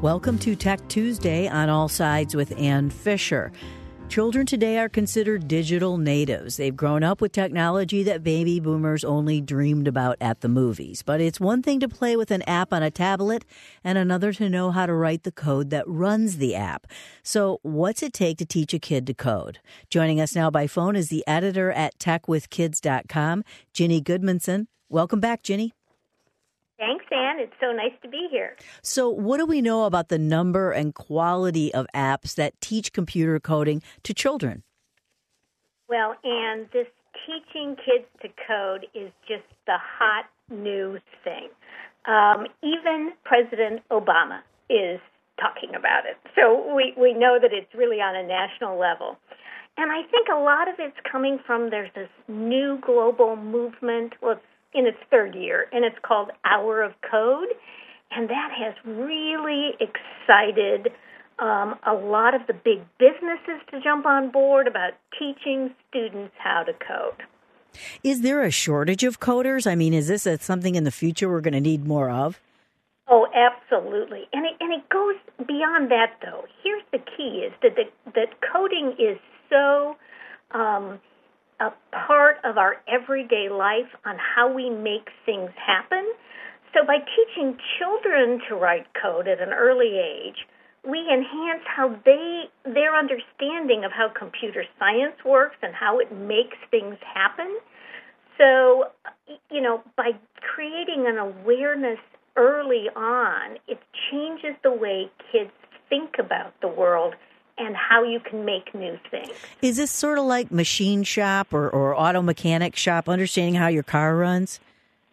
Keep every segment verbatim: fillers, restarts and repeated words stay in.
Welcome to Tech Tuesday on All Sides with Ann Fisher. Children today are considered digital natives. They've grown up with technology that baby boomers only dreamed about at the movies. But it's one thing to play with an app on a tablet and another to know how to write the code that runs the app. So what's it take to teach a kid to code? Joining us now by phone is the editor at tech with kids dot com, Ginny Goodmanson. Welcome back, Ginny. Thanks, Ann. It's so nice to be here. So what do we know about the number and quality of apps that teach computer coding to children? Well, Ann, this teaching kids to code is just the hot new thing. Um, even President Obama is talking about it. So we, we know that it's really on a national level. And I think a lot of it's coming from there's this new global movement. Well, it's in its third year, and it's called Hour of Code, and that has really excited um, a lot of the big businesses to jump on board about teaching students how to code. Is there a shortage of coders? I mean, is this a, something in the future we're going to need more of? Oh, absolutely. And it, and it goes beyond that, though. Here's the key, is that, the, that coding is so um, a part of our everyday life on how we make things happen. So by teaching children to write code at an early age, we enhance how they their understanding of how computer science works and how it makes things happen. So, you know, by creating an awareness early on, it changes the way kids think about the world and how you can make new things. Is this sort of like machine shop or, or auto mechanic shop, understanding how your car runs?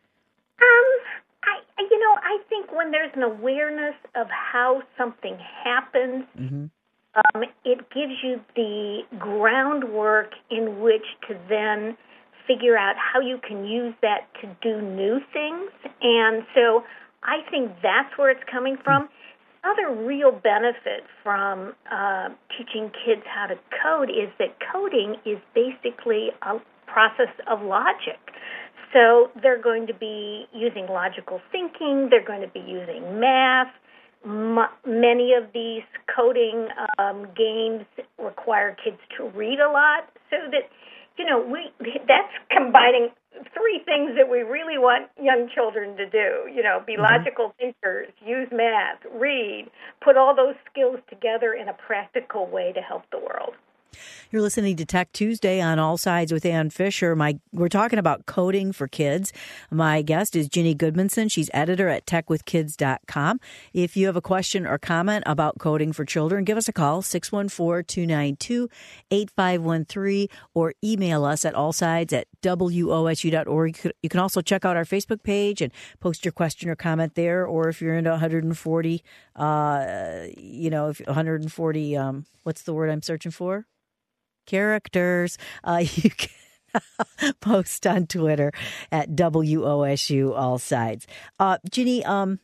Um, I, you know, I think when there's an awareness of how something happens, mm-hmm. um, it gives you the groundwork in which to then figure out how you can use that to do new things. And so I think that's where it's coming from. Mm-hmm. Other real benefit from uh, teaching kids how to code is that coding is basically a process of logic. So they're going to be using logical thinking. They're going to be using math. M- many of these coding um, games require kids to read a lot, so that, you know, we that's combining three things that we really want young children to do, you know, be mm-hmm. logical thinkers, use math, read, put all those skills together in a practical way to help the world. You're listening to Tech Tuesday on All Sides with Ann Fisher. My, we're talking about coding for kids. My guest is Ginny Goodmanson. She's editor at tech with kids dot com. If you have a question or comment about coding for children, give us a call, six one four, two nine two, eight five one three, or email us at allsides at W O S U dot org. You can also check out our Facebook page and post your question or comment there. Or if you're into one hundred forty, uh, you know, if one hundred forty, um, what's the word I'm searching for? Characters, uh, you can post on Twitter at W O S U All Sides. Uh, Ginny, um,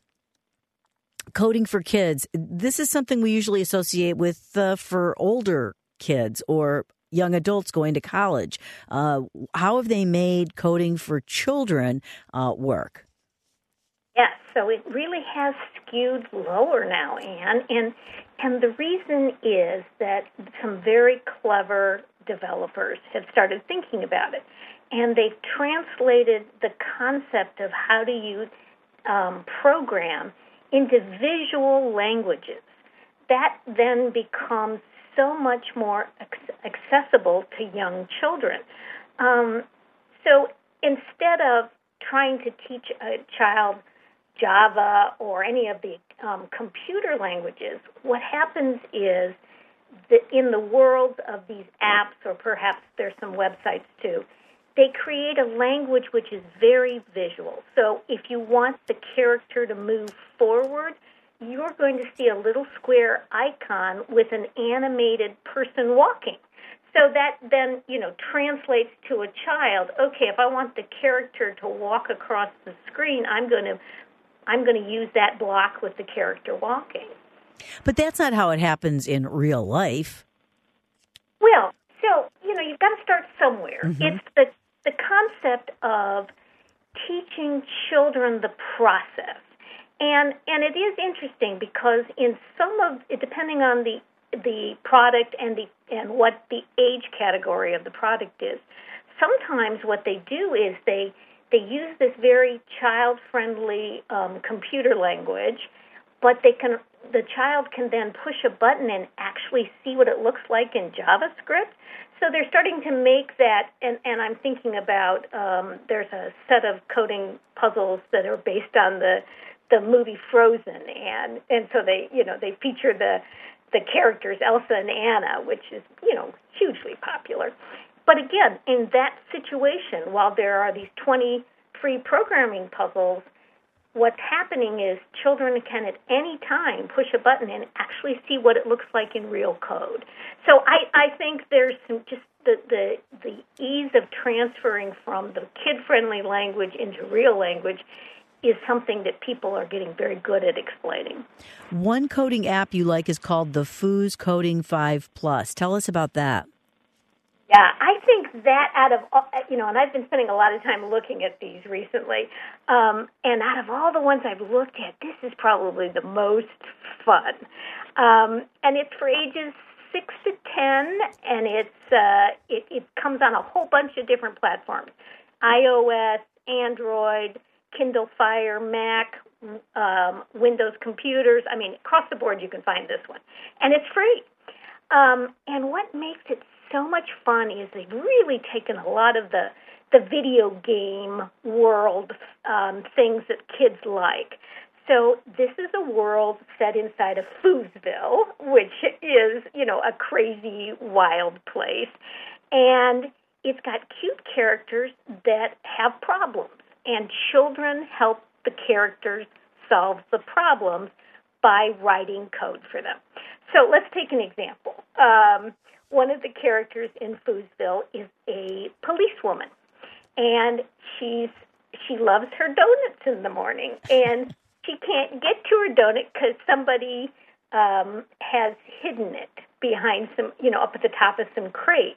coding for kids, this is something we usually associate with uh, for older kids or young adults going to college. Uh, how have they made coding for children uh, work? Yes, so it really has skewed lower now, Anne, and and the reason is that some very clever developers have started thinking about it, and they've translated the concept of how to use um, program into visual languages. That then becomes so much more ac- accessible to young children. Um, so instead of trying to teach a child Java or any of the um, computer languages, what happens is that in the world of these apps, or perhaps there's some websites too, they create a language which is very visual. So if you want the character to move forward, you're going to see a little square icon with an animated person walking. So that then, you know, translates to a child, okay, if I want the character to walk across the screen, I'm going to I'm going to use that block with the character walking. But that's not how it happens in real life. Well, so, you know, you've got to start somewhere. Mm-hmm. It's the the concept of teaching children the process. And and it is interesting because in some of, depending on the the product and the and what the age category of the product is, sometimes what they do is they they use this very child-friendly um, computer language, but they can the child can then push a button and actually see what it looks like in JavaScript. So they're starting to make that, and, and I'm thinking about um, there's a set of coding puzzles that are based on the the movie Frozen, and and so they you know they feature the the characters Elsa and Anna, which is you know hugely popular. But again, in that situation, while there are these twenty free programming puzzles, what's happening is children can at any time push a button and actually see what it looks like in real code. So I, I think there's some just the, the the ease of transferring from the kid-friendly language into real language is something that people are getting very good at explaining. One coding app you like is called the Foos Coding five Plus. Tell us about that. Yeah, I think that out of, all, you know, and I've been spending a lot of time looking at these recently, um, and out of all the ones I've looked at, this is probably the most fun. Um, and it's for ages six to ten, and it's uh, it, it comes on a whole bunch of different platforms, iOS, Android, Kindle Fire, Mac, um, Windows computers. I mean, across the board you can find this one. And it's free. Um, and what makes it so much fun is they've really taken a lot of the the video game world um, things that kids like. So this is a world set inside of Foosville, which is, you know, a crazy, wild place. And it's got cute characters that have problems. And children help the characters solve the problems by writing code for them. So let's take an example. Um, one of the characters in Foosville is a policewoman, and she's she loves her donuts in the morning, and she can't get to her donut because somebody um, has hidden it behind some, you know, up at the top of some crates.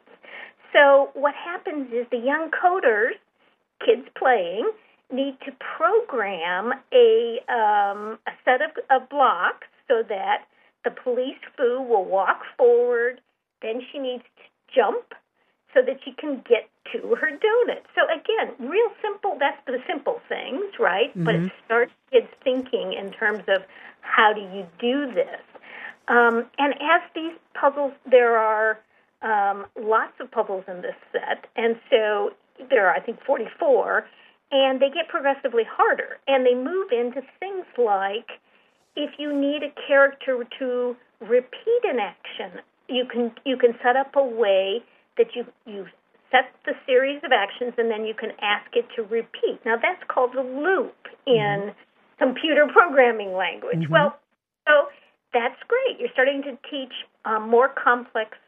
So what happens is the young coders, kids playing, need to program a um, a set of, of blocks so that the police foo will walk forward. Then she needs to jump so that she can get to her donut. So again, real simple. That's the simple things, right? Mm-hmm. But it starts kids thinking in terms of how do you do this. Um, and as these puzzles, there are um, lots of puzzles in this set, and so there are, I think, forty-four. And they get progressively harder, and they move into things like if you need a character to repeat an action, you can you can set up a way that you, you set the series of actions, and then you can ask it to repeat. Now, that's called a loop in mm-hmm. computer programming language. Mm-hmm. Well, so that's great. You're starting to teach um, more complex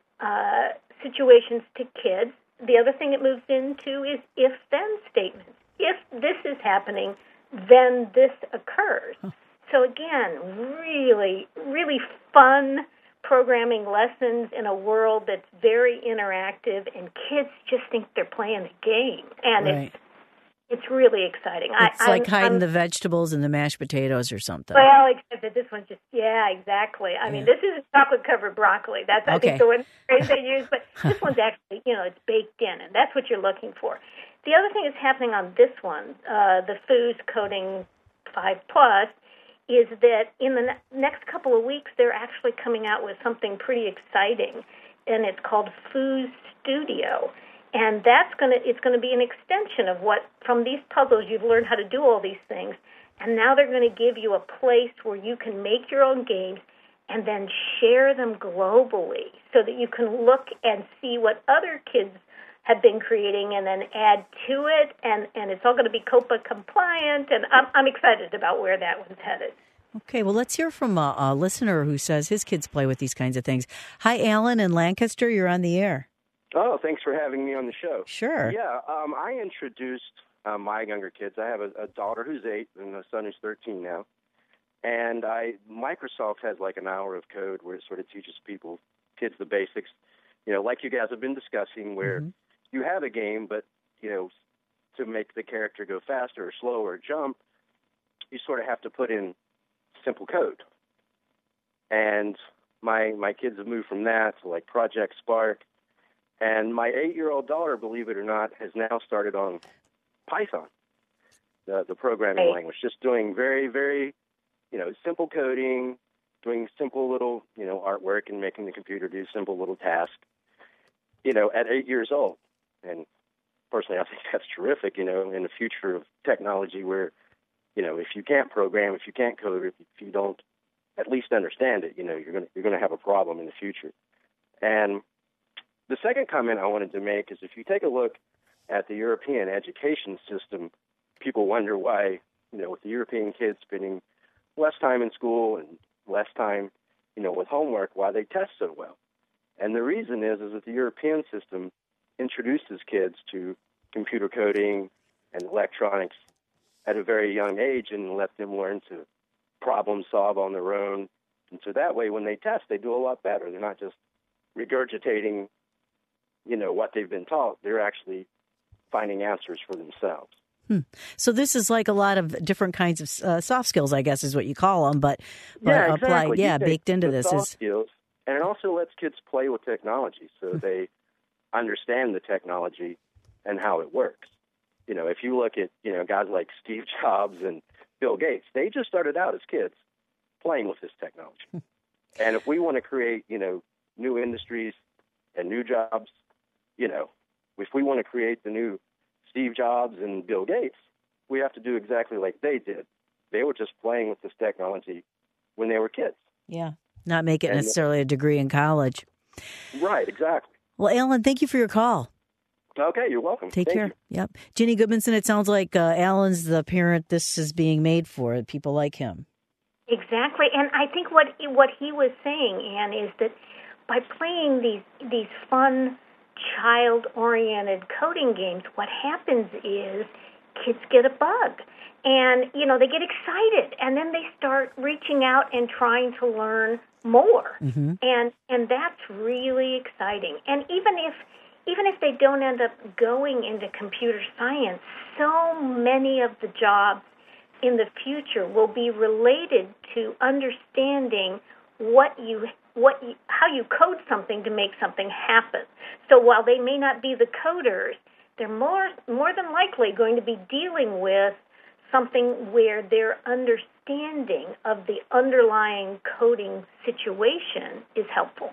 uh, situations to kids. The other thing it moves into is if-then statements. If this is happening, then this occurs. Huh. So again, really, really fun programming lessons in a world that's very interactive, and kids just think they're playing a game. And right. it's it's really exciting. It's I, like I'm, hiding I'm, the vegetables in the mashed potatoes or something. Well, except that this one's just, yeah, exactly. I yeah. mean, this is chocolate-covered broccoli. That's, I okay. think, the one phrase they use. But this one's actually, you know, it's baked in, and that's what you're looking for. The other thing that's happening on this one, uh, the Foos Coding five Plus, is that in the ne- next couple of weeks, they're actually coming out with something pretty exciting, and it's called Foos Studio. And that's going to it's going to be an extension of what, from these puzzles, you've learned how to do all these things, and now they're going to give you a place where you can make your own games and then share them globally so that you can look and see what other kids have been creating and then add to it, and, and it's all going to be COPA compliant, and I'm, I'm excited about where that one's headed. Okay, well, let's hear from a, a listener who says his kids play with these kinds of things. Hi, Alan in Lancaster. You're on the air. Oh, thanks for having me on the show. Sure. Yeah, um, I introduced uh, my younger kids. I have a, a daughter who's eight and a son who's thirteen now. And I Microsoft has like an hour of code where it sort of teaches people, kids, the basics, you know, like you guys have been discussing, where mm-hmm. you have a game, but, you know, to make the character go faster or slower or jump, you sort of have to put in simple code. And my my kids have moved from that to like Project Spark. And my eight-year-old daughter, believe it or not, has now started on Python, the, the programming Right. language, just doing very, very, you know, simple coding, doing simple little, you know, artwork and making the computer do simple little tasks, you know, at eight years old. And personally, I think that's terrific, you know, in the future of technology where, you know, if you can't program, if you can't code, if you don't at least understand it, you know, you're going to, you're going to have a problem in the future. And the second comment I wanted to make is if you take a look at the European education system, people wonder why, you know, with the European kids spending less time in school and less time, you know, with homework, why they test so well. And the reason is, is that the European system introduces kids to computer coding and electronics at a very young age and let them learn to problem solve on their own. And so that way, when they test, they do a lot better. They're not just regurgitating, you know, what they've been taught. They're actually finding answers for themselves. Hmm. So this is like a lot of different kinds of uh, soft skills, I guess, is what you call them, but, but yeah, applied, exactly. yeah, You take baked into the this soft is skills, and it also lets kids play with technology so they understand the technology and how it works. You know, if you look at, you know, guys like Steve Jobs and Bill Gates, they just started out as kids playing with this technology. And if we want to create, you know, new industries and new jobs, you know, if we want to create the new Steve Jobs and Bill Gates, we have to do exactly like they did. They were just playing with this technology when they were kids. Yeah, not make it And- necessarily a degree in college. Right, exactly. Well, Alan, thank you for your call. Okay, you're welcome. Take Thank care. you. Yep. Ginny Goodmanson, it sounds like uh, Alan's the parent this is being made for, people like him. Exactly, and I think what what he was saying, Ann, is that by playing these these fun, child-oriented coding games, what happens is kids get a bug, and you know they get excited, and then they start reaching out and trying to learn more, Mm-hmm. and and that's really exciting. And even if even if they don't end up going into computer science, so many of the jobs in the future will be related to understanding what you what you, how you code something to make something happen. So while they may not be the coders, they're more more than likely going to be dealing with something where their understanding of the underlying coding situation is helpful.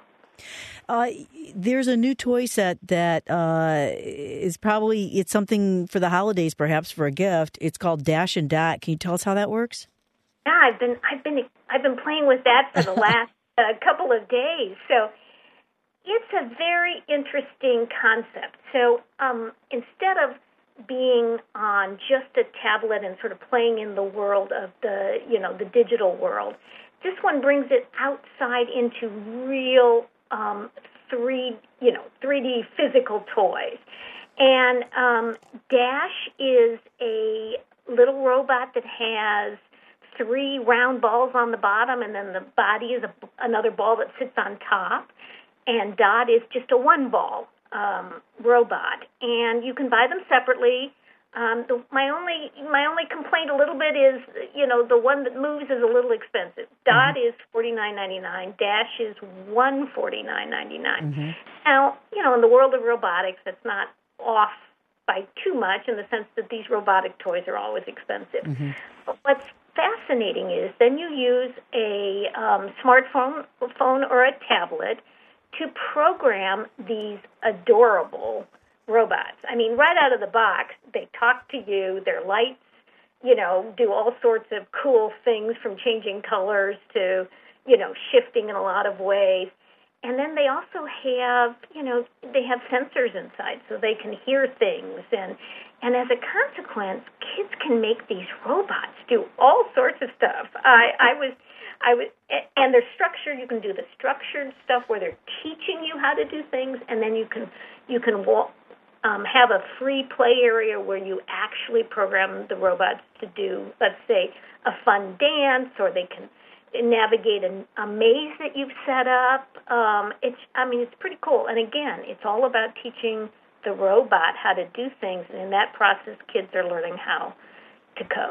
Uh, there's a new toy set that uh, is probably, it's something for the holidays, perhaps for a gift. It's called Dash and Dot. Can you tell us how that works? Yeah, I've been I've been I've been playing with that for the last uh, couple of days. So it's a very interesting concept. So um, instead of being on just a tablet and sort of playing in the world of the you know the digital world, this one brings it outside into real um, three you know three D physical toys. And um, Dash is a little robot that has three round balls on the bottom, and then the body is a, another ball that sits on top. And Dot is just a one-ball um, robot, and you can buy them separately. Um, the, my only my only complaint a little bit is, you know, the one that moves is a little expensive. Dot mm-hmm. is forty-nine ninety-nine. Dash is one forty-nine ninety-nine. Mm-hmm. Now, you know, in the world of robotics, that's not off by too much in the sense that these robotic toys are always expensive. Mm-hmm. But what's fascinating is then you use a um, smartphone phone or a tablet to program these adorable robots. I mean, right out of the box, they talk to you, their lights, you know, do all sorts of cool things from changing colors to, you know, shifting in a lot of ways. And then they also have, you know, they have sensors inside so they can hear things. And, and as a consequence, kids can make these robots do all sorts of stuff. I, I was... I would, and they're structured. You can do the structured stuff where they're teaching you how to do things, and then you can you can walk, um, have a free play area where you actually program the robots to do, let's say, a fun dance, or they can navigate a, a maze that you've set up. Um, it's, I mean, it's pretty cool. And again, it's all about teaching the robot how to do things, and in that process, kids are learning how to code.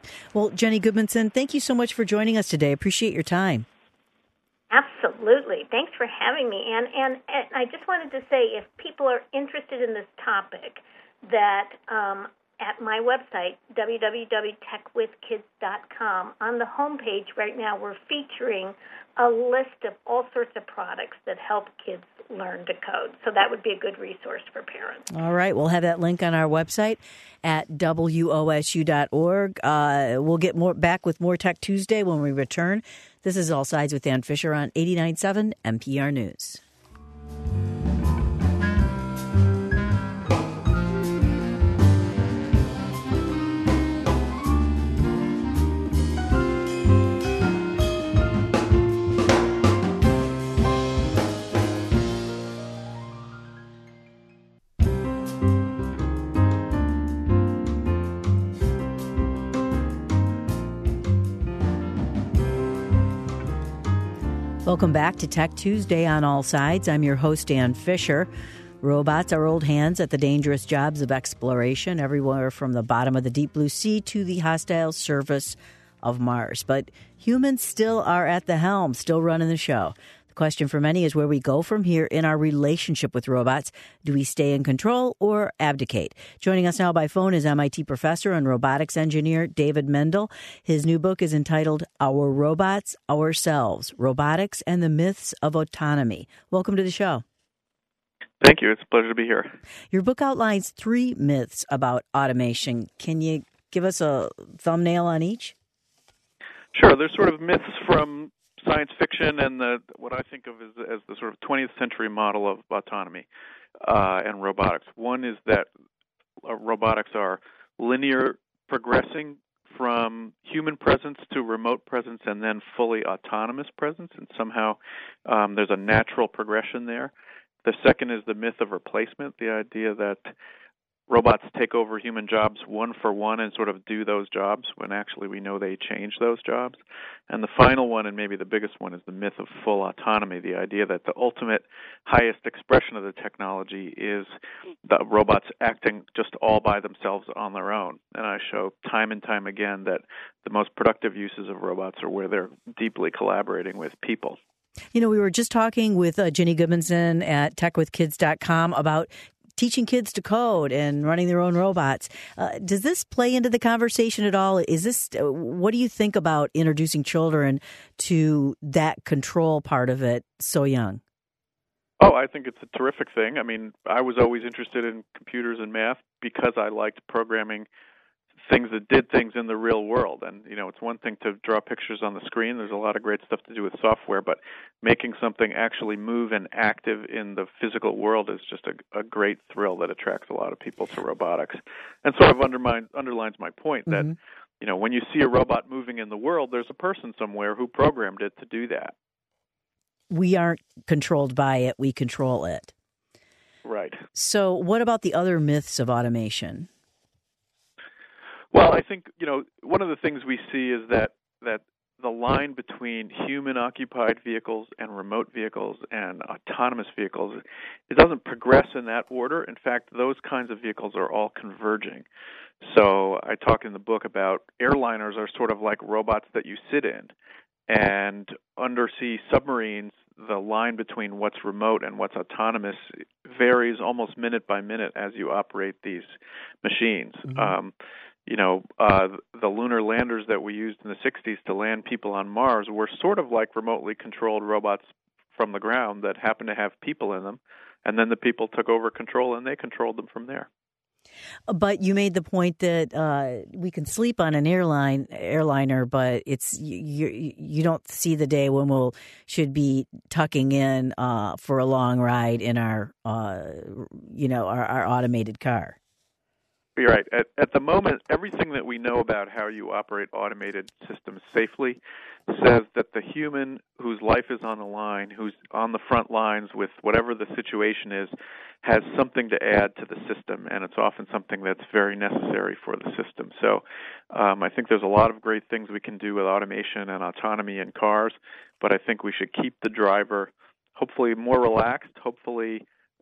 Well, Jenny Goodmanson, thank you so much for joining us today. Appreciate your time. Absolutely. Thanks for having me. And, and, and I just wanted to say, if people are interested in this topic, that um, at my website, w w w dot tech with kids dot com, on the homepage right now, we're featuring a list of all sorts of products that help kids learn to code. So that would be a good resource for parents. All right. We'll have that link on our website at w o s u dot org. Uh, we'll get more back with more Tech Tuesday when we return. This is All Sides with Ann Fisher on eighty-nine point seven N P R News. Welcome back to Tech Tuesday on All Sides. I'm your host, Ann Fisher. Robots are old hands at the dangerous jobs of exploration, everywhere from the bottom of the deep blue sea to the hostile surface of Mars. But humans still are at the helm, still running the show. The question for many is where we go from here in our relationship with robots. Do we stay in control or abdicate? Joining us now by phone is M I T professor and robotics engineer David Mendel. His new book is entitled Our Robots, Ourselves, Robotics and the Myths of Autonomy. Welcome to the show. Thank you. It's a pleasure to be here. Your book outlines three myths about automation. Can you give us a thumbnail on each? Sure. There's sort of myths from science fiction and the what I think of as, as the sort of twentieth century model of autonomy uh, and robotics. One is that uh, robotics are linear progressing from human presence to remote presence and then fully autonomous presence, and somehow um, there's a natural progression there. The second is the myth of replacement, the idea that robots take over human jobs one for one and sort of do those jobs when actually we know they change those jobs. And the final one, and maybe the biggest one, is the myth of full autonomy, the idea that the ultimate highest expression of the technology is the robots acting just all by themselves on their own. And I show time and time again that the most productive uses of robots are where they're deeply collaborating with people. You know, we were just talking with uh, Jenny Goodmanson at tech with kids dot com about teaching kids to code and running their own robots. Uh, does this play into the conversation at all? Is this, uh, what do you think about introducing children to that control part of it so young? Oh, I think it's a terrific thing. I mean, I was always interested in computers and math because I liked programming things that did things in the real world. And, you know, it's one thing to draw pictures on the screen. There's a lot of great stuff to do with software, but making something actually move and active in the physical world is just a, a great thrill that attracts a lot of people to robotics. And sort of undermine, underlines my point that, mm-hmm. you know, when you see a robot moving in the world, there's a person somewhere who programmed it to do that. We aren't controlled by it. We control it. Right. So what about the other myths of automation? Well, I think, you know, one of the things we see is that, that the line between human-occupied vehicles and remote vehicles and autonomous vehicles, it doesn't progress in that order. In fact, those kinds of vehicles are all converging. So I talk in the book about airliners are sort of like robots that you sit in. And undersea submarines, the line between what's remote and what's autonomous varies almost minute by minute as you operate these machines. Mm-hmm. Um, You know, uh, the lunar landers that we used in the sixties to land people on Mars were sort of like remotely controlled robots from the ground that happened to have people in them, and then the people took over control and they controlled them from there. But you made the point that uh, we can sleep on an airline airliner, but it's you, you, you don't see the day when we'll should be tucking in uh, for a long ride in our, uh, you know, our, our automated car. You're right. At, at the moment, everything that we know about how you operate automated systems safely says that the human whose life is on the line, who's on the front lines with whatever the situation is, has something to add to the system, and it's often something that's very necessary for the system. So um, I think there's a lot of great things we can do with automation and autonomy in cars, but I think we should keep the driver hopefully more relaxed, hopefully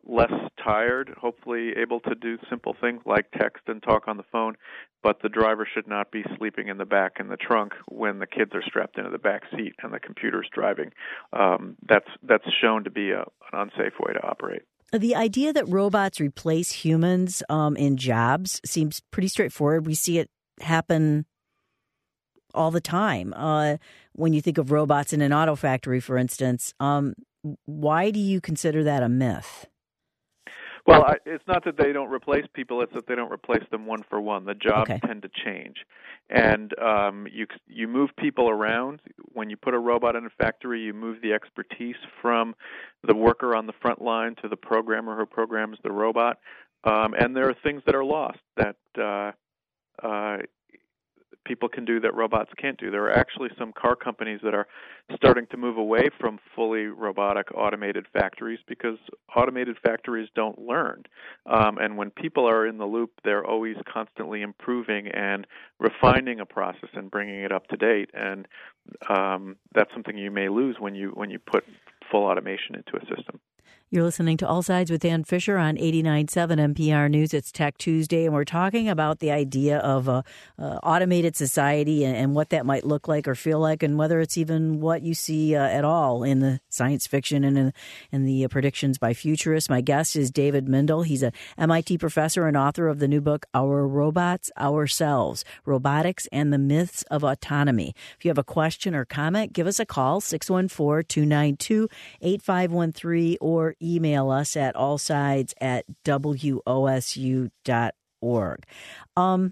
less tired, hopefully able to do simple things like text and talk on the phone, but the driver should not be sleeping in the back in the trunk when the kids are strapped into the back seat and the computer's driving. Um, that's that's shown to be a, an unsafe way to operate. The idea that robots replace humans um, in jobs seems pretty straightforward. We see it happen all the time. Uh, when you think of robots in an auto factory, for instance, um, why do you consider that a myth? Well, I, it's not that they don't replace people; it's that they don't replace them one for one. The jobs okay. tend to change, and um, you you move people around. When you put a robot in a factory, you move the expertise from the worker on the front line to the programmer who programs the robot. Um, and there are things that are lost that uh, uh, people can do that robots can't do. There are actually some car companies that are starting to move away from fully robotic automated factories because automated factories don't learn. Um, and when people are in the loop, they're always constantly improving and refining a process and bringing it up to date. And um, that's something you may lose when you when you put full automation into a system. You're listening to All Sides with Dan Fisher on eighty-nine point seven N P R News. It's Tech Tuesday, and we're talking about the idea of a, a automated society and, and what that might look like or feel like, and whether it's even what you see uh, at all in the science fiction and in, in the uh, predictions by futurists. My guest is David Mindel. He's a M I T professor and author of the new book, Our Robots, Ourselves, Robotics and the Myths of Autonomy. If you have a question or comment, give us a call, six one four, two nine two, eight five one three, or email us at allsides at W O S U dot org. Um,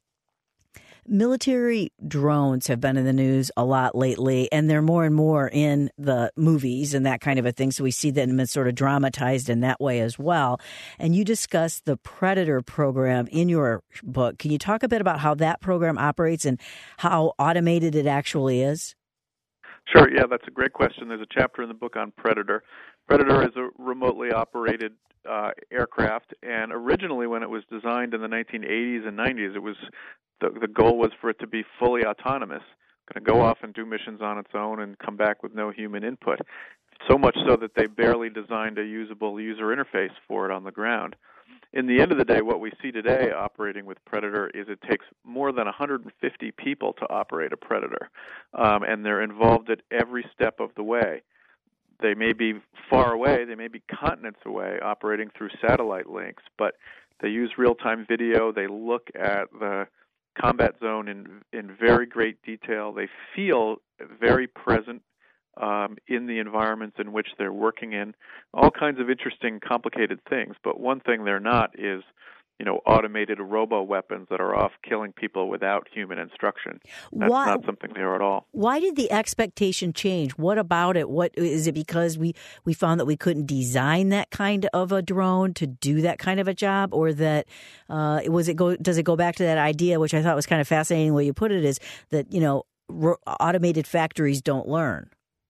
military drones have been in the news a lot lately, and they're more and more in the movies and that kind of a thing. So we see them sort of dramatized in that way as well. And you discuss the Predator program in your book. Can you talk a bit about how that program operates and how automated it actually is? Sure, yeah, that's a great question. There's a chapter in the book on Predator. Predator is a remotely operated uh, aircraft, and originally when it was designed in the nineteen eighties and nineties, it was the, the goal was for it to be fully autonomous, going to go off and do missions on its own and come back with no human input, so much so that they barely designed a usable user interface for it on the ground. In the end of the day, what we see today operating with Predator is it takes more than one hundred fifty people to operate a Predator, um, and they're involved at every step of the way. They may be far away, they may be continents away, operating through satellite links, but they use real-time video, they look at the combat zone in in very great detail, they feel very present Um, in the environments in which they're working in, all kinds of interesting, complicated things. But one thing they're not is, you know, automated robo-weapons that are off killing people without human instruction. That's why, not something there at all. Why did the expectation change? What about it? What is it because we, we found that we couldn't design that kind of a drone to do that kind of a job, or that uh, was it go? Does it go back to that idea, which I thought was kind of fascinating the way you put it, is that, you know, ro- automated factories don't learn?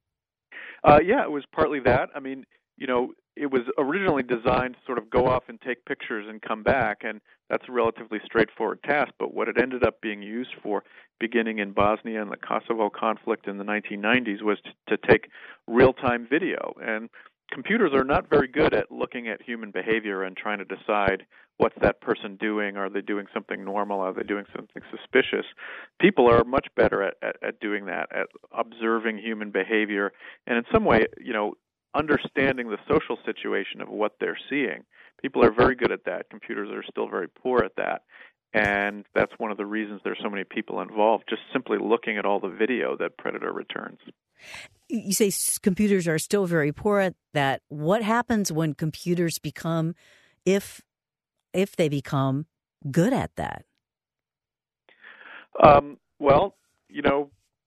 Uh, yeah, it was partly that. I mean, you know, it was originally designed to sort of go off and take pictures and come back, and that's a relatively straightforward task. But what it ended up being used for, beginning in Bosnia and the Kosovo conflict in the nineteen nineties, was to, to take real-time video. And computers are not very good at looking at human behavior and trying to decide what's that person doing. Are they doing something normal? Are they doing something suspicious? People are much better at, at, at doing that, at observing human behavior, and in some way, you know, understanding the social situation of what they're seeing. People are very good at that. Computers are still very poor at that. And that's one of the reasons there's so many people involved, just simply looking at all the video that Predator returns. You say computers are still very poor at that. What happens when computers become, if if they become good at that? Um, well, you know,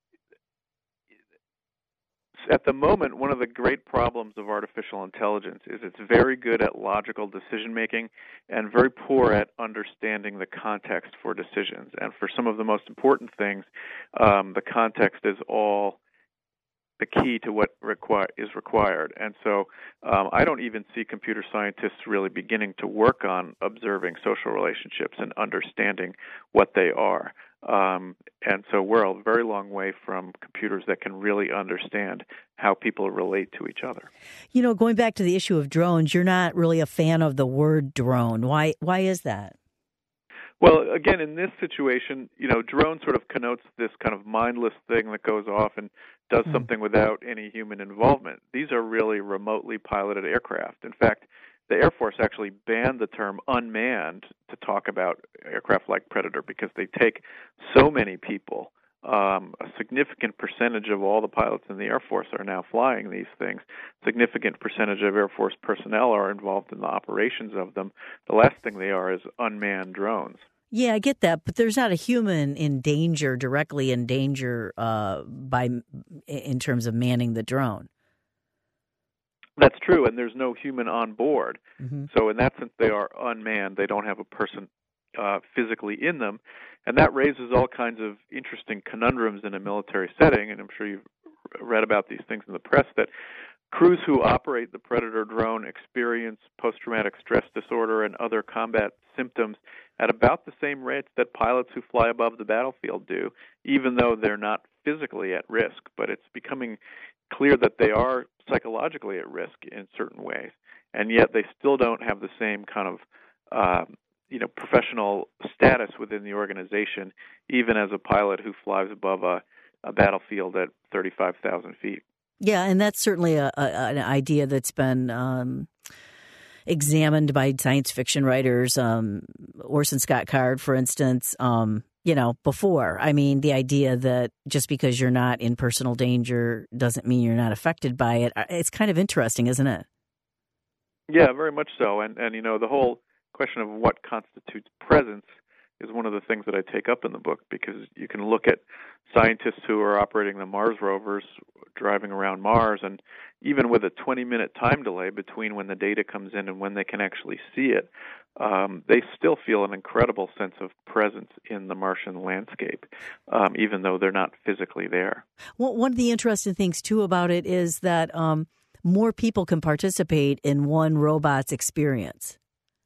at the moment, one of the great problems of artificial intelligence is it's very good at logical decision-making and very poor at understanding the context for decisions. And for some of the most important things, um, the context is all the key to what require, is required. And so um, I don't even see computer scientists really beginning to work on observing social relationships and understanding what they are. Um, and so we're a very long way from computers that can really understand how people relate to each other. You know, going back to the issue of drones, you're not really a fan of the word drone. Why? Why is that? Well, again, in this situation, you know, drone sort of connotes this kind of mindless thing that goes off and does mm-hmm. something without any human involvement. These are really remotely piloted aircraft. In fact, the Air Force actually banned the term unmanned to talk about aircraft like Predator because they take so many people. Um, a significant percentage of all the pilots in the Air Force are now flying these things. Significant percentage of Air Force personnel are involved in the operations of them. The last thing they are is unmanned drones. Yeah, I get that, but there's not a human in danger, directly in danger, uh, by in terms of manning the drone. That's true, and there's no human on board. Mm-hmm. So in that sense, they are unmanned. They don't have a person uh, physically in them, and that raises all kinds of interesting conundrums in a military setting, and I'm sure you've read about these things in the press, that crews who operate the Predator drone experience post-traumatic stress disorder and other combat symptoms at about the same rates that pilots who fly above the battlefield do, even though they're not physically at risk. But it's becoming clear that they are psychologically at risk in certain ways, and yet they still don't have the same kind of uh, you know, professional status within the organization, even as a pilot who flies above a, a battlefield at thirty-five thousand feet. Yeah, and that's certainly a, a, an idea that's been um, examined by science fiction writers. Um, Orson Scott Card, for instance, um, you know, before. I mean, the idea that just because you're not in personal danger doesn't mean you're not affected by it. It's kind of interesting, isn't it? Yeah, very much so. And, and you know, the whole question of what constitutes presence is one of the things that I take up in the book, because you can look at scientists who are operating the Mars rovers driving around Mars, and even with a twenty-minute time delay between when the data comes in and when they can actually see it, um, they still feel an incredible sense of presence in the Martian landscape, um, even though they're not physically there. Well, one of the interesting things, too, about it is that um, more people can participate in one robot's experience.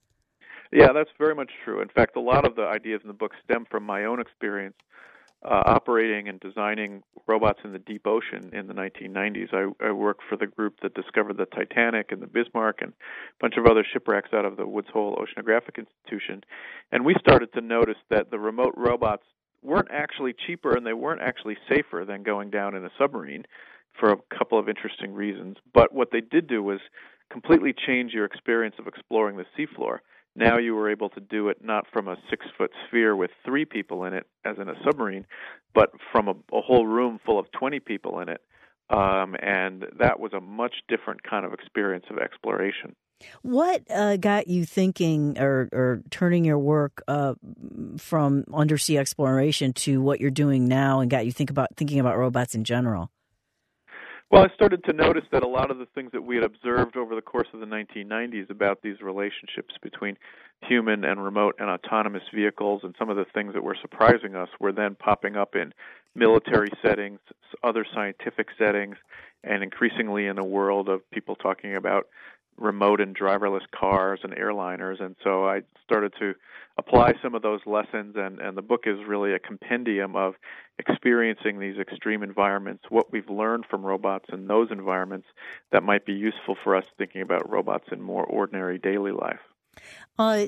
Yeah, that's very much true. In fact, a lot of the ideas in the book stem from my own experience uh, operating and designing robots in the deep ocean in the nineteen nineties. I, I worked for the group that discovered the Titanic and the Bismarck and a bunch of other shipwrecks out of the Woods Hole Oceanographic Institution. And we started to notice that the remote robots weren't actually cheaper and they weren't actually safer than going down in a submarine for a couple of interesting reasons. But what they did do was completely change your experience of exploring the seafloor. Now you were able to do it not from a six-foot sphere with three people in it, as in a submarine, but from a, a whole room full of twenty people in it. Um, and that was a much different kind of experience of exploration. What uh, got you thinking or, or turning your work uh, from undersea exploration to what you're doing now, and got you think about thinking about robots in general? Well, I started to notice that a lot of the things that we had observed over the course of the nineteen nineties about these relationships between human and remote and autonomous vehicles, and some of the things that were surprising us, were then popping up in military settings, other scientific settings, and increasingly in a world of people talking about remote and driverless cars and airliners. And so I started to apply some of those lessons, and, and the book is really a compendium of experiencing these extreme environments, what we've learned from robots in those environments that might be useful for us thinking about robots in more ordinary daily life. Uh,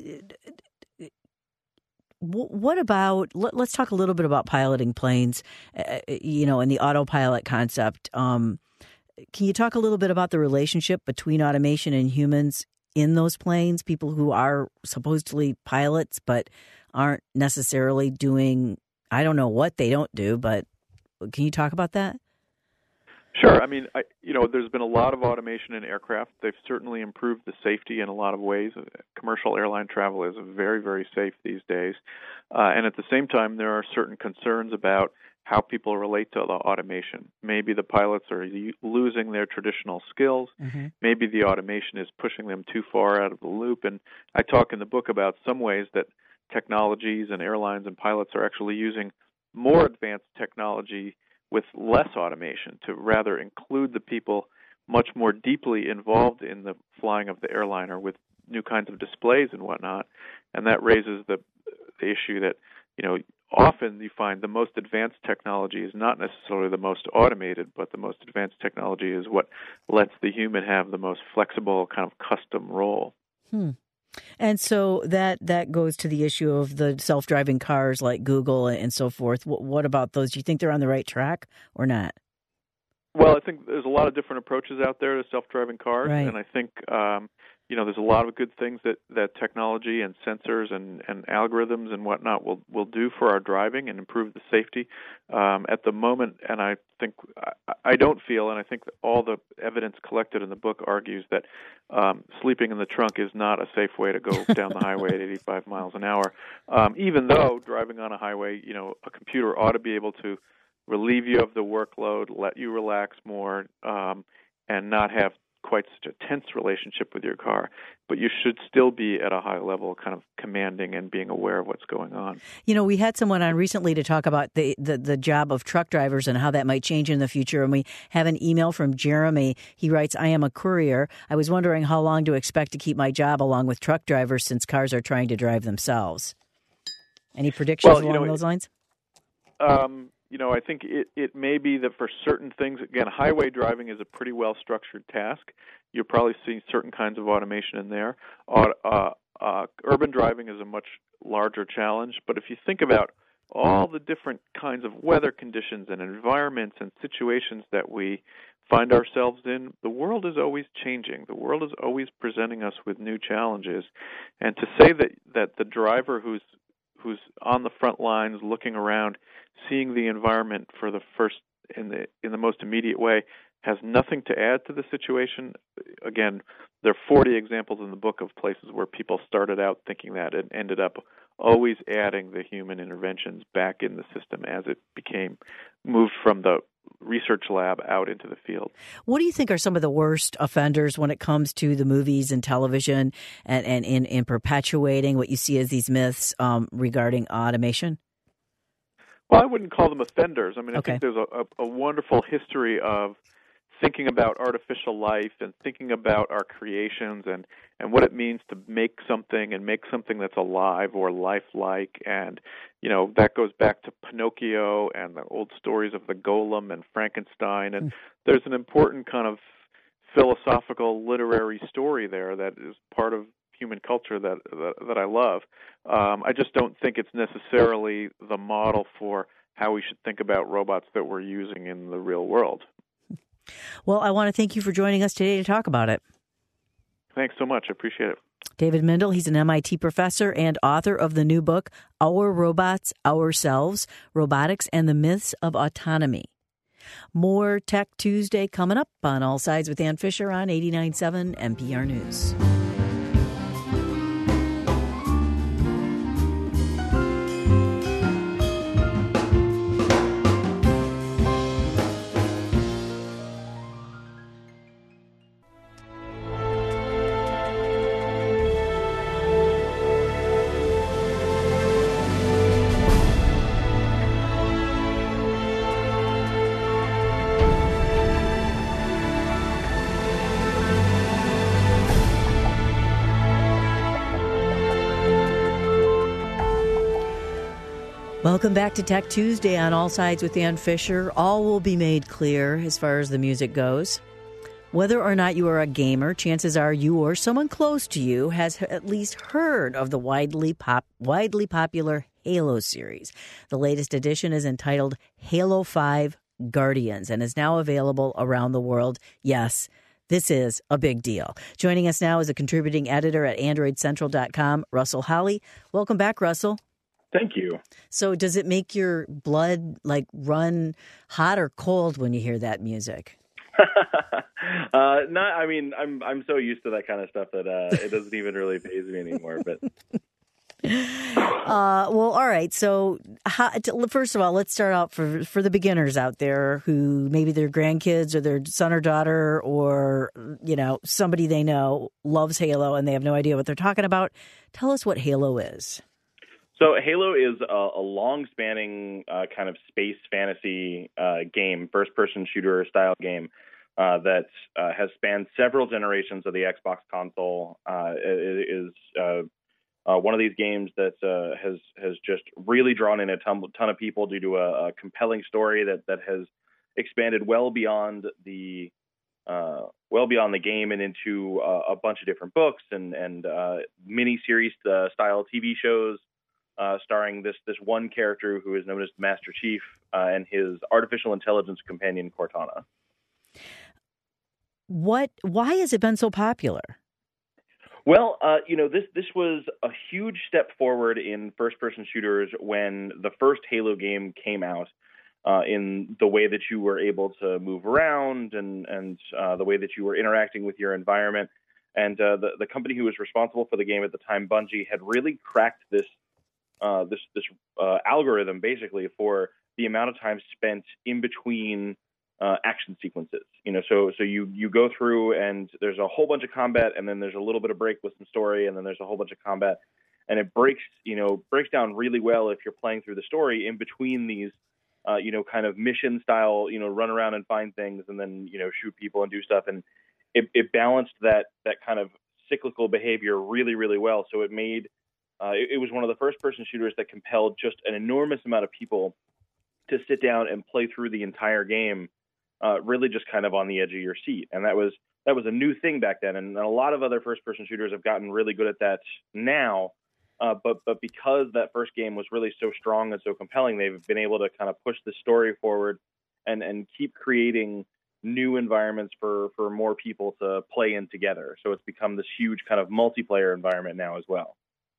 what about, let, let's talk a little bit about piloting planes, uh, you know, and the autopilot concept. Um, can you talk a little bit about the relationship between automation and humans in those planes, people who are supposedly pilots but aren't necessarily doing, I don't know what they don't do, but can you talk about that? Sure. I mean, I, you know, there's been a lot of automation in aircraft. They've certainly improved the safety in a lot of ways. Commercial airline travel is very, very safe these days. Uh, and at the same time, there are certain concerns about how people relate to the automation. Maybe the pilots are losing their traditional skills. Mm-hmm. Maybe the automation is pushing them too far out of the loop. And I talk in the book about some ways that technologies and airlines and pilots are actually using more advanced technology with less automation to rather include the people much more deeply involved in the flying of the airliner with new kinds of displays and whatnot. And that raises the, the issue that, you know, often you find the most advanced technology is not necessarily the most automated, but the most advanced technology is what lets the human have the most flexible kind of custom role. Hmm. And so that that goes to the issue of the self-driving cars like Google and so forth. What, what about those? Do you think they're on the right track or not? Well, I think there's a lot of different approaches out there to self-driving cars, right. and I think um, you know there's a lot of good things that, that technology and sensors and, and algorithms and whatnot will, will do for our driving and improve the safety. Um, at the moment, and I think I, I don't feel, and I think that all the evidence collected in the book argues that um, sleeping in the trunk is not a safe way to go down the highway at eighty-five miles an hour. Um, even though driving on a highway, you know, a computer ought to be able to relieve you of the workload, let you relax more, um, and not have quite such a tense relationship with your car. But you should still be at a high level, kind of commanding and being aware of what's going on. You know, we had someone on recently to talk about the, the, the job of truck drivers and how that might change in the future. And we have an email from Jeremy. He writes, I am a courier. I was wondering how long to expect to keep my job along with truck drivers since cars are trying to drive themselves. Any predictions well, along know, those lines? Um You know, I think it, it may be that for certain things, again, highway driving is a pretty well-structured task. You'll probably see certain kinds of automation in there. Uh, uh, urban driving is a much larger challenge. But if you think about all the different kinds of weather conditions and environments and situations that we find ourselves in, the world is always changing. The world is always presenting us with new challenges. And to say that, that the driver who's who's on the front lines looking around, seeing the environment for the first in the in the most immediate way, has nothing to add to the situation. Again, there are forty examples in the book of places where people started out thinking that and ended up always adding the human interventions back in the system as it became moved from the research lab out into the field. What do you think are some of the worst offenders when it comes to the movies and television and, and in, in perpetuating what you see as these myths um, regarding automation? Well, I wouldn't call them offenders. I mean, I okay. think there's a, a, a wonderful history of thinking about artificial life and thinking about our creations and, and what it means to make something and make something that's alive or lifelike. And, you know, that goes back to Pinocchio and the old stories of the Golem and Frankenstein. And mm. there's an important kind of philosophical literary story there that is part of human culture that that, that I love. Um, I just don't think it's necessarily the model for how we should think about robots that we're using in the real world. Well, I want to thank you for joining us today to talk about it. Thanks so much. I appreciate it. David Mindel, he's an M I T professor and author of the new book, Our Robots, Ourselves, Robotics and the Myths of Autonomy. More Tech Tuesday coming up on All Sides with Ann Fisher on eighty-nine point seven N P R News. Welcome back to Tech Tuesday on All Sides with Ann Fisher. All will be made clear as far as the music goes. Whether or not you are a gamer, chances are you or someone close to you has at least heard of the widely pop, widely popular Halo series. The latest edition is entitled Halo five Guardians and is now available around the world. Yes, this is a big deal. Joining us now is a contributing editor at Android Central dot com, Russell Holly. Welcome back, Russell. Thank you. So does it make your blood like run hot or cold when you hear that music? uh, not, I mean, I'm I'm so used to that kind of stuff that uh, it doesn't even really faze me anymore. But uh, well, all right. So how, first of all, let's start out for for the beginners out there who maybe their grandkids or their son or daughter or you know somebody they know loves Halo and they have no idea what they're talking about. Tell us what Halo is. So Halo is a, a long-spanning uh, kind of space fantasy uh, game, first-person shooter style game uh, that uh, has spanned several generations of the Xbox console. Uh, it is uh, Uh, one of these games that uh, has has just really drawn in a ton, ton of people due to a, a compelling story that that has expanded well beyond the uh, well beyond the game and into uh, a bunch of different books and and uh, mini series uh, style T V shows uh, starring this this one character who is known as the Master Chief uh, and his artificial intelligence companion Cortana. What? Why has it been so popular? Well, uh, you know, this this was a huge step forward in first-person shooters when the first Halo game came out, uh, in the way that you were able to move around and and uh, the way that you were interacting with your environment. And uh, the the company who was responsible for the game at the time, Bungie, had really cracked this uh, this this uh, algorithm basically for the amount of time spent in between Uh, action sequences. You know, so so you you go through and there's a whole bunch of combat, and then there's a little bit of break with some story, and then there's a whole bunch of combat, and it breaks you know breaks down really well if you're playing through the story in between these uh, you know kind of mission style you know run around and find things and then you know shoot people and do stuff, and it, it balanced that that kind of cyclical behavior really really well. So it made uh, it, it was one of the first person shooters that compelled just an enormous amount of people to sit down and play through the entire game. Uh, really just kind of on the edge of your seat. And that was that was a new thing back then. And a lot of other first-person shooters have gotten really good at that now. Uh, but but because that first game was really so strong and so compelling, they've been able to kind of push the story forward and, and keep creating new environments for, for more people to play in together. So it's become this huge kind of multiplayer environment now as well.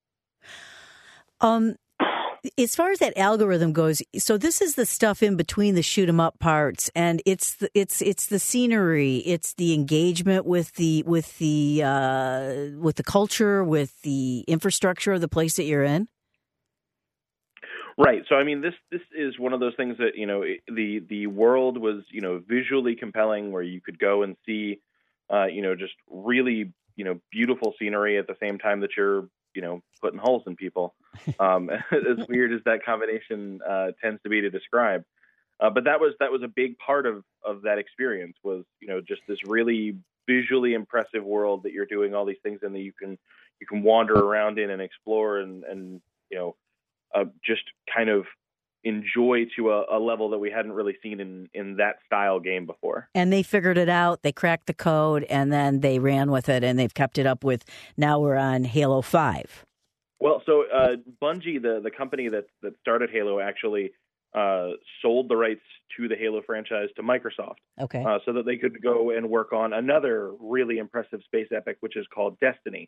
Um. As far as that algorithm goes, so this is the stuff in between the shoot 'em up parts, and it's the, it's it's the scenery, it's the engagement with the with the uh, with the culture, with the infrastructure of the place that you're in. Right. So I mean, this this is one of those things that you know the the world was you know visually compelling, where you could go and see uh, you know just really you know beautiful scenery at the same time that you're you know putting holes in people. Um, as weird as that combination uh, tends to be to describe, uh, but that was that was a big part of, of that experience. Was you know just this really visually impressive world that you're doing all these things in that you can you can wander around in and explore and and you know uh, just kind of enjoy to a, a level that we hadn't really seen in in that style game before. And they figured it out. They cracked the code, and then they ran with it, and they've kept it up with. Now we're on Halo five. Well, so uh, Bungie, the, the company that, that started Halo, actually uh, sold the rights to the Halo franchise to Microsoft. Okay. Uh, so that they could go and work on another really impressive space epic, which is called Destiny.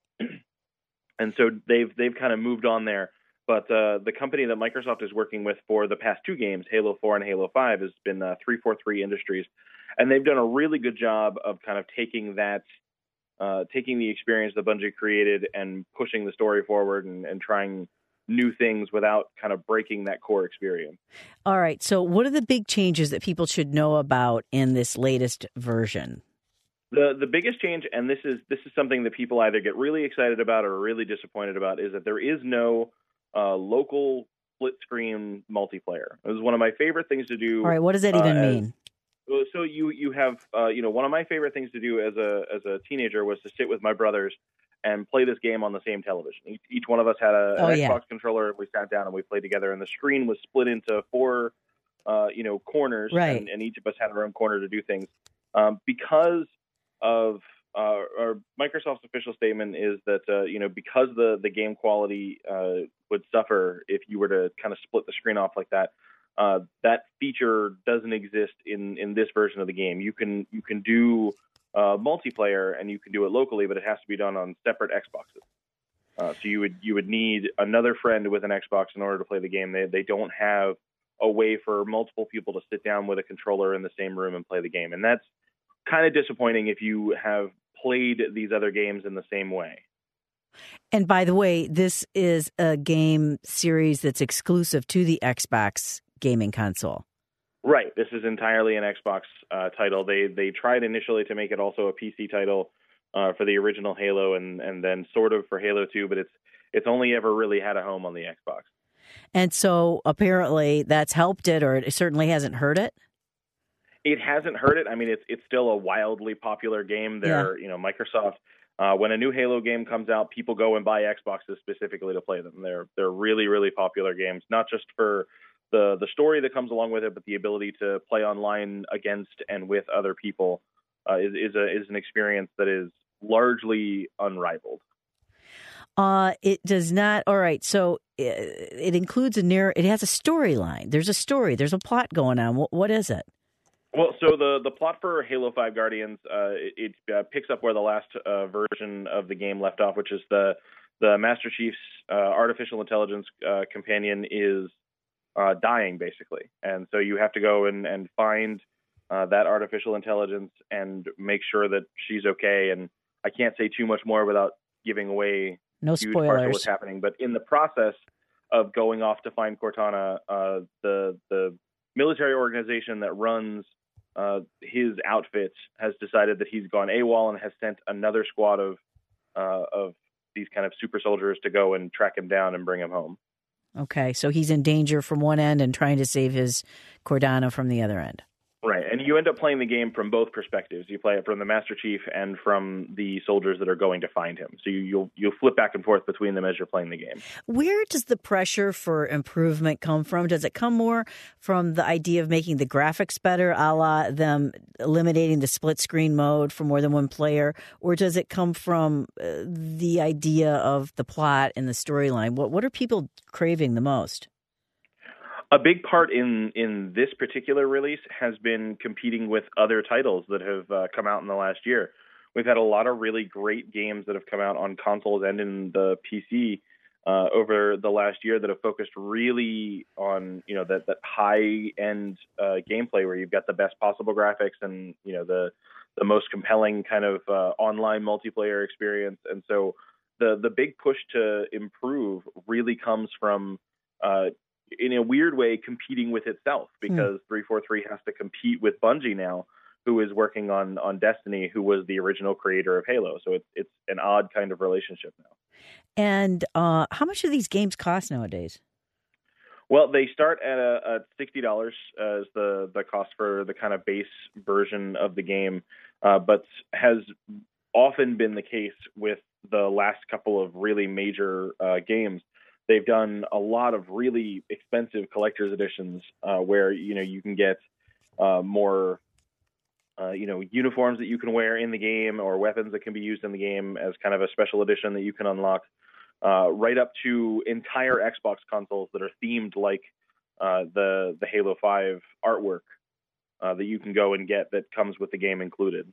And so they've they've kind of moved on there. But uh, the company that Microsoft is working with for the past two games, Halo four and Halo five, has been uh, three forty-three Industries. And they've done a really good job of kind of taking that Uh, taking the experience that Bungie created and pushing the story forward and, and trying new things without kind of breaking that core experience. All right. So what are the big changes that people should know about in this latest version? The the biggest change, and this is this is something that people either get really excited about or really disappointed about, is that there is no uh, local split screen multiplayer. It was one of my favorite things to do. All right. What does that even uh, mean? As, So you you have uh, you know one of my favorite things to do as a as a teenager was to sit with my brothers and play this game on the same television. Each, each one of us had a, an oh, Xbox yeah. controller. We sat down and we played together, and the screen was split into four uh, you know corners, right. and, and each of us had our own corner to do things. Um, because of uh, our Microsoft's official statement is that uh, you know because the the game quality uh, would suffer if you were to kind of split the screen off like that. Uh, that feature doesn't exist in, in this version of the game. You can you can do uh, multiplayer and you can do it locally, but it has to be done on separate Xboxes. Uh, so you would you would need another friend with an Xbox in order to play the game. They they don't have a way for multiple people to sit down with a controller in the same room and play the game, and that's kind of disappointing if you have played these other games in the same way. And by the way, this is a game series that's exclusive to the Xbox gaming console. Right. This is entirely an Xbox uh, title. They they tried initially to make it also a P C title uh, for the original Halo, and, and then sort of for Halo two, but it's it's only ever really had a home on the Xbox. And so apparently that's helped it, or it certainly hasn't hurt it. It hasn't hurt it. I mean, it's it's still a wildly popular game. There, yeah. you know, Microsoft Uh, when a new Halo game comes out, people go and buy Xboxes specifically to play them. They're they're really, really popular games, not just for the the story that comes along with it, but the ability to play online against and with other people uh, is is a is an experience that is largely unrivaled. Uh, it does not. All right. So it, it includes a narr. It has a storyline. There's a story. There's a plot going on. What, what is it? Well, so the, the plot for Halo five Guardians, uh, it, it uh, picks up where the last uh, version of the game left off, which is the the Master Chief's uh, artificial intelligence uh, companion is uh, dying, basically. And so you have to go and, and find uh, that artificial intelligence and make sure that she's okay. And I can't say too much more without giving away no huge parts of spoilers. what's happening. But in the process of going off to find Cortana, uh, the the military organization that runs Uh, his outfits has decided that he's gone AWOL and has sent another squad of uh, of these kind of super soldiers to go and track him down and bring him home. Okay, so he's in danger from one end and trying to save his Cortana from the other end. Right, and you end up playing the game from both perspectives. You play it from the Master Chief and from the soldiers that are going to find him. So you, you'll you'll flip back and forth between them as you're playing the game. Where does the pressure for improvement come from? Does it come more from the idea of making the graphics better, a la them eliminating the split screen mode for more than one player, or does it come from uh, the idea of the plot and the storyline? What what are people craving the most? A big part in, in this particular release has been competing with other titles that have uh, come out in the last year. We've had a lot of really great games that have come out on consoles and in the P C uh, over the last year that have focused really on, you know, that, that high-end uh, gameplay where you've got the best possible graphics and, you know, the the most compelling kind of uh, online multiplayer experience. And so the the big push to improve really comes from uh, in a weird way, competing with itself, because mm. three forty-three has to compete with Bungie now, who is working on, on Destiny, who was the original creator of Halo. So it's it's an odd kind of relationship now. And uh, how much do these games cost nowadays? Well, they start at, a, at sixty dollars as the, the cost for the kind of base version of the game, uh, but has often been the case with the last couple of really major uh, games. They've done a lot of really expensive collector's editions uh, where, you know, you can get uh, more, uh, you know, uniforms that you can wear in the game or weapons that can be used in the game as kind of a special edition that you can unlock, uh, right up to entire Xbox consoles that are themed like uh, the the Halo five artwork uh, that you can go and get that comes with the game included.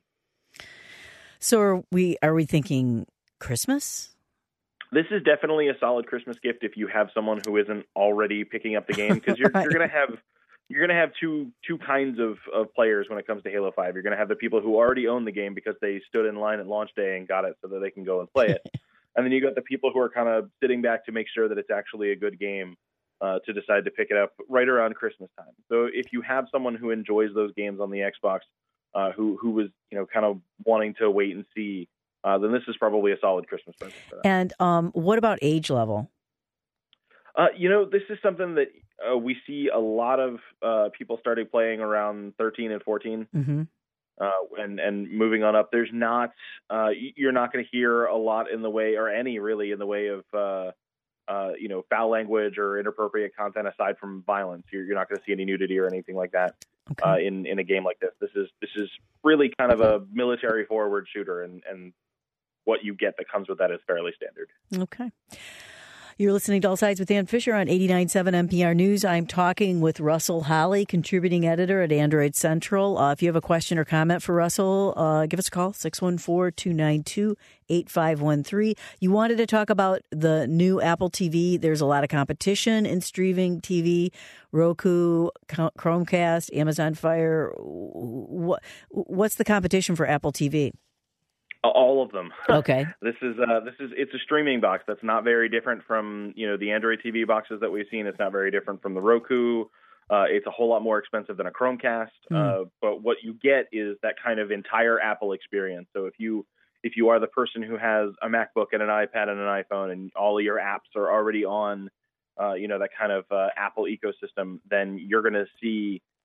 So are we, are we thinking Christmas? This is definitely a solid Christmas gift if you have someone who isn't already picking up the game, because you're right. you're gonna have you're gonna have two two kinds of, of players when it comes to Halo five. You're gonna have the people who already own the game because they stood in line at launch day and got it so that they can go and play it, and then you got the people who are kind of sitting back to make sure that it's actually a good game uh, to decide to pick it up right around Christmas time. So if you have someone who enjoys those games on the Xbox, uh, who who was you know kind of wanting to wait and see. Uh, then this is probably a solid Christmas present for them. And um, what about age level? Uh, you know, this is something that uh, we see a lot of uh, people starting playing around thirteen and fourteen, mm-hmm. uh, and and moving on up. There's not, uh, you're not going to hear a lot in the way, or any really in the way of, uh, uh, you know, foul language or inappropriate content aside from violence. You're, you're not going to see any nudity or anything like that. Okay. Uh, in in a game like this. This is this is really kind of a military forward shooter, and and. What you get that comes with that is fairly standard. Okay. You're listening to All Sides with Ann Fisher on eighty-nine point seven N P R News. I'm talking with Russell Holly, contributing editor at Android Central. Uh, if you have a question or comment for Russell, uh, give us a call, six one four, two nine two, eight five one three. You wanted to talk about the new Apple T V. There's a lot of competition in streaming T V, Roku, Chromecast, Amazon Fire. What, what's the competition for Apple T V? All of them. Okay. This is uh, this is it's a streaming box that's not very different from you know the Android T V boxes that we've seen. It's not very different from the Roku. Uh, it's a whole lot more expensive than a Chromecast. Mm. Uh, but what you get is that kind of entire Apple experience. So if you if you are the person who has a MacBook and an iPad and an iPhone, and all of your apps are already on, uh, you know that kind of uh, Apple ecosystem, then you're going to see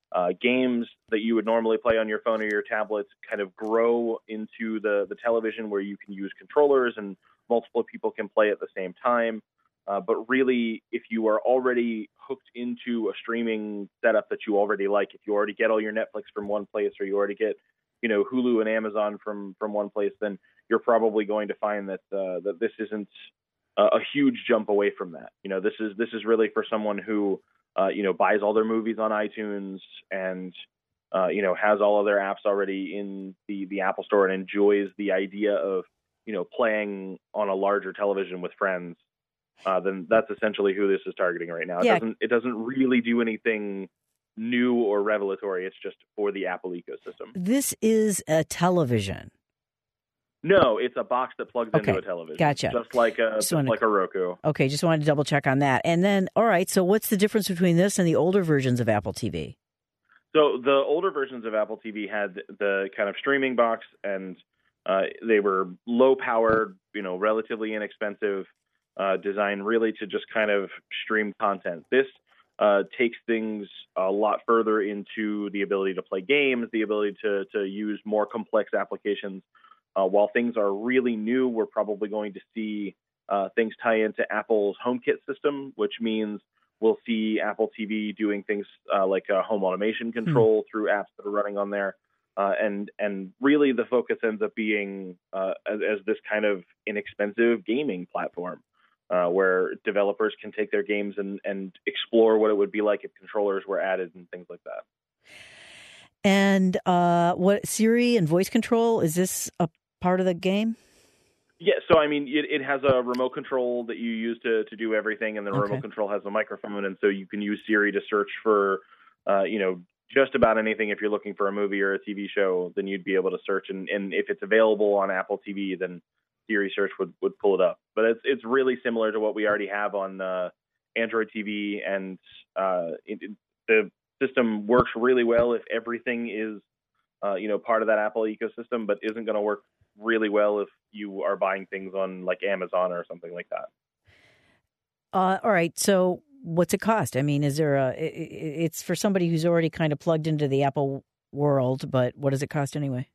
uh, games that you would normally play on your phone or your tablets kind of grow into the, the television where you can use controllers and multiple people can play at the same time. Uh, but really, if you are already hooked into a streaming setup that you already like, if you already get all your Netflix from one place or you already get, you know, Hulu and Amazon from, from one place, then you're probably going to find that uh, that this isn't uh, a huge jump away from that. You know, this is this is really for someone who, uh, you know, buys all their movies on iTunes and, uh, you know, has all of their apps already in the, the Apple Store and enjoys the idea of, you know, playing on a larger television with friends. Uh, then that's essentially who this is targeting right now. It yeah. doesn't it doesn't really do anything new or revelatory. It's just for the Apple ecosystem. This is a television. No, it's a box that plugs okay. into a television. Gotcha. Just like a just wanted, like a Roku. Okay, just wanted to double check on that. And then, all right, so what's the difference between this and the older versions of Apple T V? So the older versions of Apple T V had the kind of streaming box, and uh, they were low powered, you know, relatively inexpensive. Uh, designed really to just kind of stream content. This uh, takes things a lot further into the ability to play games, the ability to to use more complex applications. Uh, while things are really new, we're probably going to see uh, things tie into Apple's HomeKit system, which means we'll see Apple T V doing things uh, like uh, home automation control mm-hmm. through apps that are running on there. Uh, and and really the focus ends up being uh, as, as this kind of inexpensive gaming platform. Uh, where developers can take their games and, and explore what it would be like if controllers were added and things like that. And uh, what Siri and voice control, is this a part of the game? Yeah, so I mean, it, it has a remote control that you use to, to do everything, and the okay. remote control has a microphone, and so you can use Siri to search for, uh, you know, just about anything. If you're looking for a movie or a T V show, then you'd be able to search, and, and if it's available on Apple T V, then Siri search would, would pull it up. But it's it's really similar to what we already have on uh, Android T V, and uh, it, it, the system works really well if everything is uh, you know part of that Apple ecosystem, but isn't going to work really well if you are buying things on like Amazon or something like that. Uh, all right, so what's it cost? I mean, is there a? It, it's for somebody who's already kind of plugged into the Apple world, but what does it cost anyway?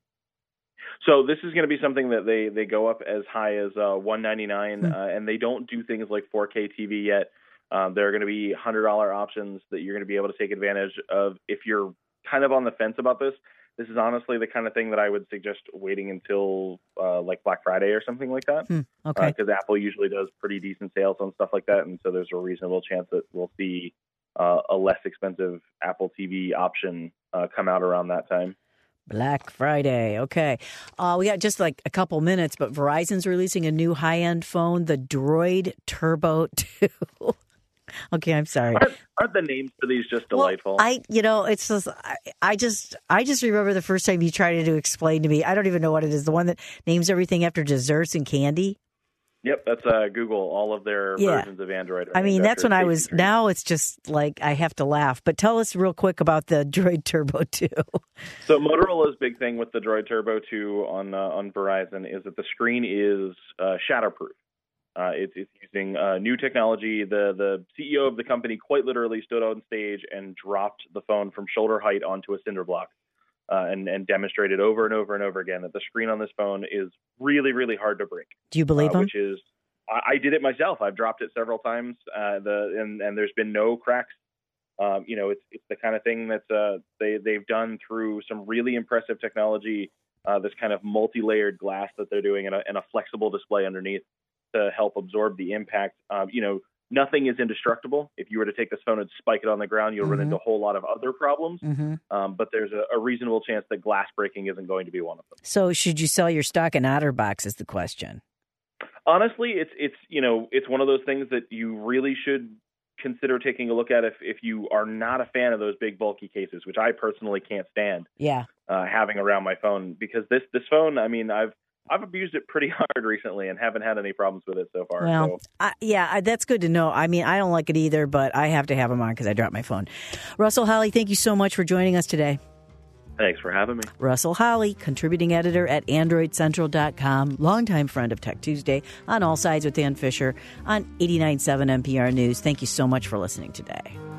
So this is going to be something that they, they go up as high as uh, one ninety-nine, mm-hmm. uh, and they don't do things like four K T V yet. Um, there are going to be one hundred dollars options that you're going to be able to take advantage of if you're kind of on the fence about this. This is honestly the kind of thing that I would suggest waiting until uh, like Black Friday or something like that. Hmm, okay. Because uh, Apple usually does pretty decent sales on stuff like that, and so there's a reasonable chance that we'll see uh, a less expensive Apple T V option uh, come out around that time. Black Friday. Okay. Uh, we got just like a couple minutes, but Verizon's releasing a new high-end phone, the Droid Turbo two. Okay, I'm sorry. Aren't, aren't the names for these just delightful? Well, I, you know, it's just, I, I just, I just remember the first time you tried to explain to me. I don't even know what it is. The one that names everything after desserts and candy. Yep, that's uh, Google. All of their yeah. versions of Android. I mean, that's when I was. Trees. Now it's just like I have to laugh. But tell us real quick about the Droid Turbo two. So Motorola's big thing with the Droid Turbo two on uh, on Verizon is that the screen is uh, shadowproof. Uh, it's, it's using uh, new technology. The the C E O of the company quite literally stood on stage and dropped the phone from shoulder height onto a cinder block. Uh, and, and demonstrated over and over and over again that the screen on this phone is really, really hard to break. Do you believe uh, him? Which is, I, I did it myself. I've dropped it several times. Uh, the and, and there's been no cracks. Um, you know, it's it's the kind of thing that uh, they they've done through some really impressive technology. Uh, this kind of multi-layered glass that they're doing, and a, and a flexible display underneath to help absorb the impact. Um, you know. Nothing is indestructible. If you were to take this phone and spike it on the ground, you'll mm-hmm. run into a whole lot of other problems. Mm-hmm. Um, but there's a, a reasonable chance that glass breaking isn't going to be one of them. So should you sell your stock in OtterBox is the question. Honestly, it's, it's, you know, it's one of those things that you really should consider taking a look at if, if you are not a fan of those big bulky cases, which I personally can't stand yeah. uh, having around my phone, because this, this phone, I mean, I've, I've abused it pretty hard recently and haven't had any problems with it so far. Well, so. I, yeah, that's good to know. I mean, I don't like it either, but I have to have them on because I dropped my phone. Russell Holly, thank you so much for joining us today. Thanks for having me. Russell Holly, contributing editor at Android Central dot com, longtime friend of Tech Tuesday, on All Sides with Dan Fisher on eighty-nine point seven N P R News. Thank you so much for listening today.